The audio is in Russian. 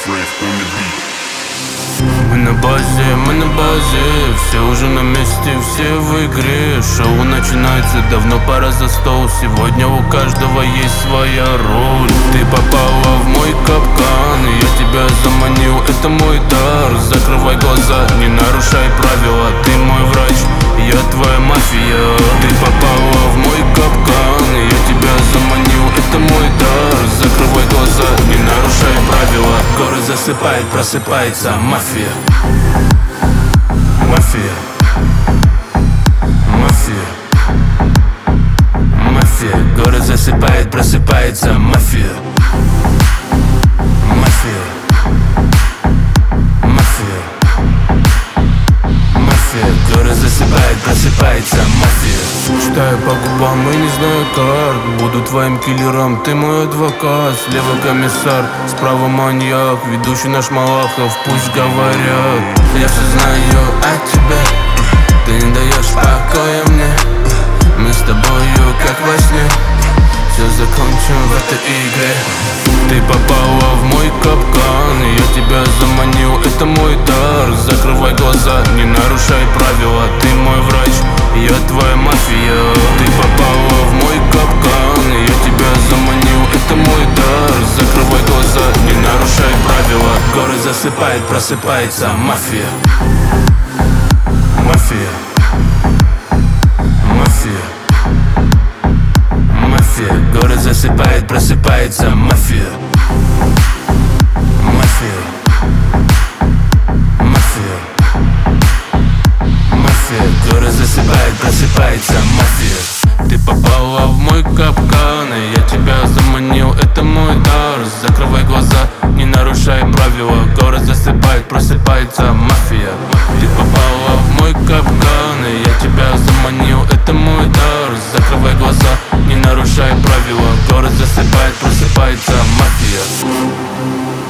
Мы на базе, все уже на месте, все в игре. Шоу начинается, давно пора за стол. Сегодня у каждого есть своя роль. Ты попала в мой капкан, я тебя заманил, это мой дар. Закрывай глаза, не нарушай правила. Ты мой врач, я твоя мафия. Ты попала в мой капкан, я тебя заманил, это мой дар. Закрывай глаза, не нарушай правила. Горы засыпает, просыпается мафия. Мафия. Мафия. Мафия. Город засыпает, просыпается мафия. Мафия. Мафия. Мафия. Город засыпает, просыпается мафия. Читаю по губам и не знаю карт. Буду твоим киллером, ты мой адвокат. Слева комиссар, справа маньяк. Ведущий наш Малахов, пусть говорят. Я все знаю о тебе, ты не даешь покоя мне. Мы с тобою как во сне, все закончим в этой игре. Ты попала в мой капкан, я тебя заманил, это мой дар. Закрывай глаза, не нарушай правила. Ты мой врач, я твоя мафия. Ты попала в мой капкан, я тебя заманил, это мой дар. Закрывай глаза, не нарушай правила. Горы засыпает, просыпается мафия. Мафия. Мафия. Мафия. Город засыпает, просыпается мафия. Мафия. Мафия. Мафия. Город засыпает, просыпается мафия. Ты попала в мой капкан, и я тебя заманил, это мой дар. Закрывай глаза, не нарушай правила. Город засыпает, просыпается мафия. Ты попала в мой капкан, и я тебя заманил, это мой дар. Закрывай глаза, не нарушай правила. Город засыпает, просыпается мафия.